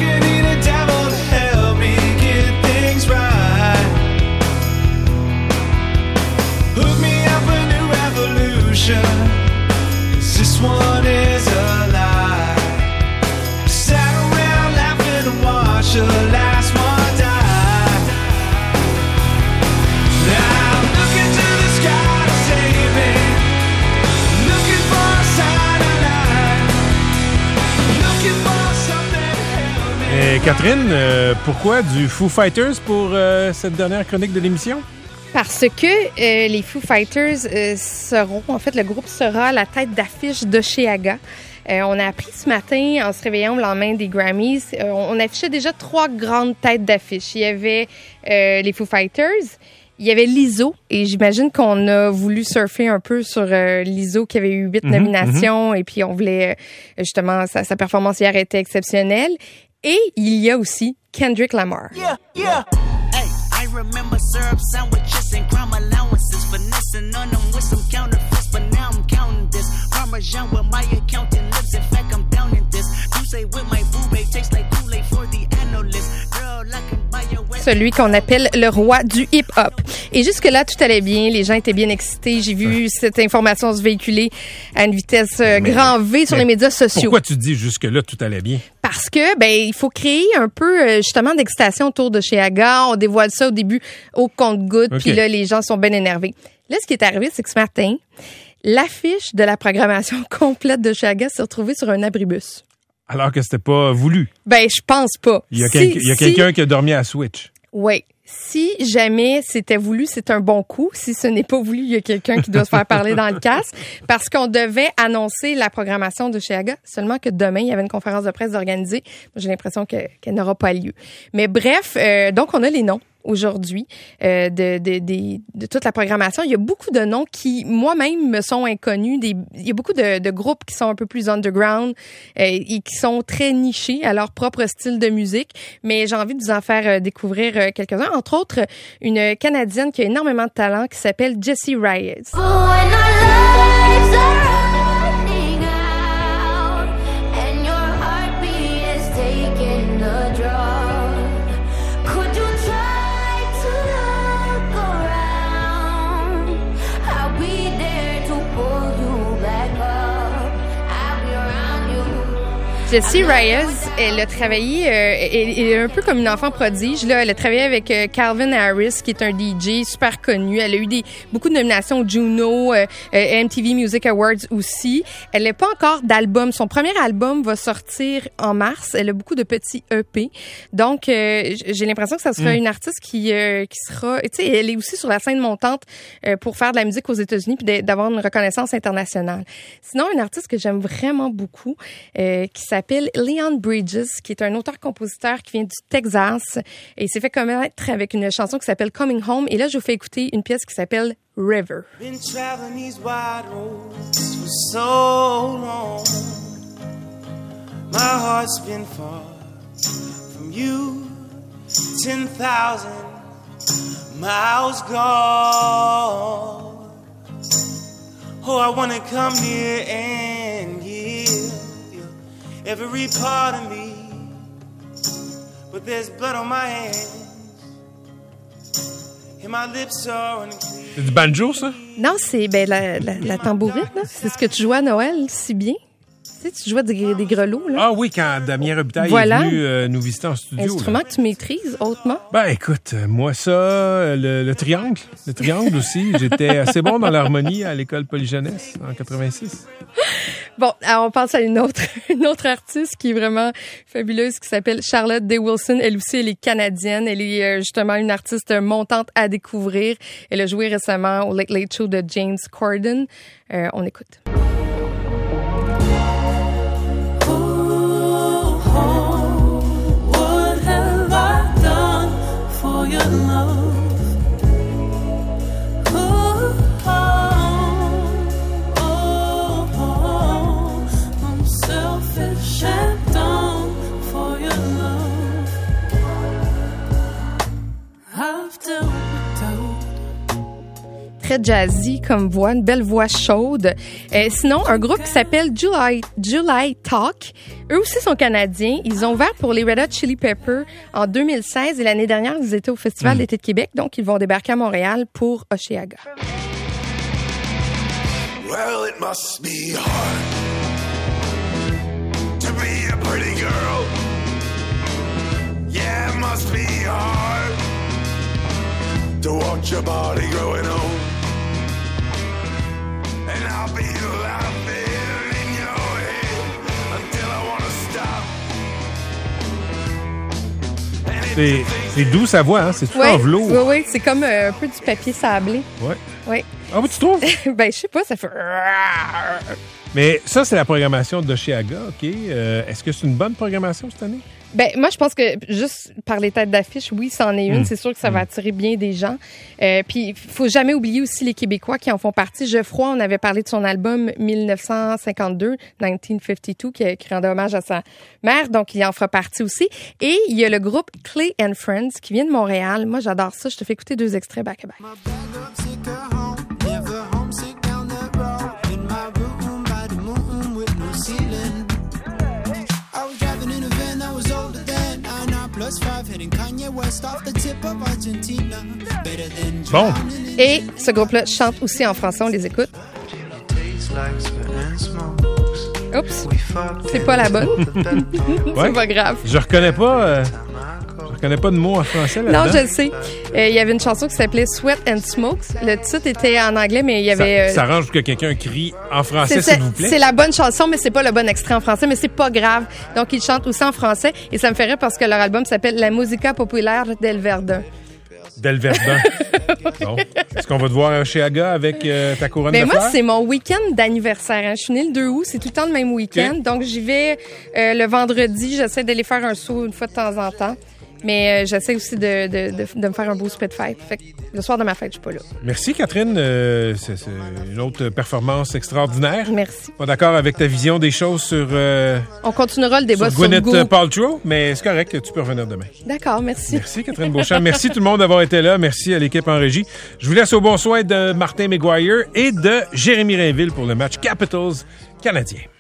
could need a devil to help me get things right. Hook me up a new revolution, 'cause this one is a lie. Sat around laughing and watched the last one die. Now I'm looking to the sky to save me, looking for a sign of life, looking for something to help me. Catherine, pourquoi du Foo Fighters pour cette dernière chronique de l'émission? Parce que les Foo Fighters seront, en fait, le groupe sera à la tête d'affiche d'Osheaga. On a appris ce matin, en se réveillant au lendemain des Grammys, on affichait déjà 3 grandes têtes d'affiche. Il y avait les Foo Fighters, il y avait Lizzo, et j'imagine qu'on a voulu surfer un peu sur Lizzo, qui avait eu 8 nominations, et puis on voulait, justement, sa performance hier était exceptionnelle. Et il y a aussi Kendrick Lamar. Yeah, yeah. Hey, I remember syrup sandwiches and crime allowances, finessing on them with some counterfeits, but now I'm counting this. Parmesan with my accountant lips, in fact I'm down in this. You say with my boo babe tastes like Kool-Aid for the analyst. Girl, I can buy your way. Celui qu'on appelle le roi du hip-hop. Et jusque-là, tout allait bien. Les gens étaient bien excités. J'ai vu cette information se véhiculer à une vitesse grand V sur les médias sociaux. Pourquoi tu dis jusque-là, tout allait bien? Parce que, il faut créer un peu, justement, d'excitation autour de Osheaga. On dévoile ça au début au compte-gouttes. Puis là, les gens sont bien énervés. Là, ce qui est arrivé, c'est que ce matin, l'affiche de la programmation complète de Osheaga s'est retrouvée sur un abribus. Alors que c'était pas voulu. Je pense pas. Il y a quelqu'un qui a dormi à Switch. Oui. Si jamais c'était voulu, c'est un bon coup. Si ce n'est pas voulu, il y a quelqu'un qui doit se faire parler dans le casque, parce qu'on devait annoncer la programmation de Osheaga, seulement que demain, il y avait une conférence de presse organisée. J'ai l'impression qu'elle n'aura pas lieu. Mais bref, donc on a les noms aujourd'hui de toute la programmation. Il y a beaucoup de noms qui, moi-même, me sont inconnus. Il y a beaucoup de groupes qui sont un peu plus underground et qui sont très nichés à leur propre style de musique. Mais j'ai envie de vous en faire découvrir quelques-uns. Entre autres, une Canadienne qui a énormément de talent qui s'appelle Jessie Reyez. Jessie Reyez, elle a travaillé, elle est un peu comme une enfant prodige. Là, elle a travaillé avec Calvin Harris, qui est un DJ super connu. Elle a eu beaucoup de nominations au Juno, MTV Music Awards aussi. Elle n'a pas encore d'album. Son premier album va sortir en mars. Elle a beaucoup de petits EP. Donc, j'ai l'impression que ça sera une artiste qui sera... Tu sais, elle est aussi sur la scène montante pour faire de la musique aux États-Unis puis d'avoir une reconnaissance internationale. Sinon, une artiste que j'aime vraiment beaucoup, qui s'appelle Leon Bridges, qui est un auteur-compositeur qui vient du Texas, et il s'est fait connaître avec une chanson qui s'appelle Coming Home. Et là, je vous fais écouter une pièce qui s'appelle River. Been traveling these wide roads for so long. My heart's been far from you, 10,000 miles gone. Oh, I wanna come near and give every part of me, but there's blood on my hands, and my lips are unclean. C'est du banjo, ça? Non, c'est la tambourine, là. C'est ce que tu jouais à Noël si bien. Tu sais, tu jouais des grelots, là. Ah oui, quand Damien Robitaille est venu nous visiter en studio. Instrument là. que tu maîtrises hautement. Écoute, moi ça, le triangle. Le triangle aussi. J'étais assez bon dans l'harmonie à l'école Polyjeunesse en 86. Bon, alors on passe à une autre artiste qui est vraiment fabuleuse, qui s'appelle Charlotte Day Wilson. Elle aussi, elle est canadienne. Elle est justement une artiste montante à découvrir. Elle a joué récemment au Late Late Show de James Corden. On écoute. très jazzy comme voix, une belle voix chaude. Sinon, un groupe qui s'appelle July Talk. Eux aussi sont canadiens. Ils ont ouvert pour les Red Hot Chili Peppers en 2016 et l'année dernière, ils étaient au Festival d'été de Québec. Donc, ils vont débarquer à Montréal pour Oshéaga. Well, it must be hard to be a pretty girl. Yeah, it must be hard to watch your body growing old. And I'll be laughing in your head until I wanna stop. C'est doux sa voix, hein? C'est tout en velours. Oui, c'est comme un peu du papier sablé. Ouais. Oui. Ah oui, tu trouves? Ben, je sais pas, ça fait... Mais ça, c'est la programmation d'Oshéaga, OK. Est-ce que c'est une bonne programmation cette année? Ben, moi, je pense que juste par les têtes d'affiche, oui, c'en est une. C'est sûr que ça va attirer bien des gens. Puis, il faut jamais oublier aussi les Québécois qui en font partie. Geoffroy, on avait parlé de son album 1952, 1952, qui rendait hommage à sa mère. Donc, il en fera partie aussi. Et il y a le groupe Clay and Friends qui vient de Montréal. Moi, j'adore ça. Je te fais écouter 2 extraits back-à-back. Bon. Et ce groupe-là chante aussi en français, on les écoute. Oups, c'est pas la bonne. C'est pas grave. Je reconnais pas de mots en français là-dedans. Non, je le sais. Il y avait une chanson qui s'appelait Sweat and Smokes. Le titre était en anglais, mais il y avait... Ça arrange que quelqu'un crie en français, s'il vous plaît. C'est la bonne chanson, mais c'est pas le bon extrait en français, mais c'est pas grave. Donc, ils chantent aussi en français. Et ça me fait rire parce que leur album s'appelle La Musica Populaire del Verdun. Del Verdun. Bon. Est-ce qu'on va te voir à Oshéaga avec ta couronne de fleurs? Moi, c'est mon week-end d'anniversaire. Hein. Je suis née le 2 août. C'est tout le temps le même week-end. Okay. Donc, j'y vais le vendredi. J'essaie d'aller faire un saut une fois de temps en temps. Mais j'essaie aussi de me faire un beau souper de fête. Fait que le soir de ma fête, je suis pas là. Merci, Catherine. C'est une autre performance extraordinaire. Merci. Pas d'accord avec ta vision des choses sur... On continuera le débat sur Gwyneth Paltrow, mais c'est correct, tu peux revenir demain. D'accord, merci. Merci, Catherine Beauchamp. Merci tout le monde d'avoir été là. Merci à l'équipe en régie. Je vous laisse au bon soin de Martin McGuire et de Jérémy Rainville pour le match Capitals canadien.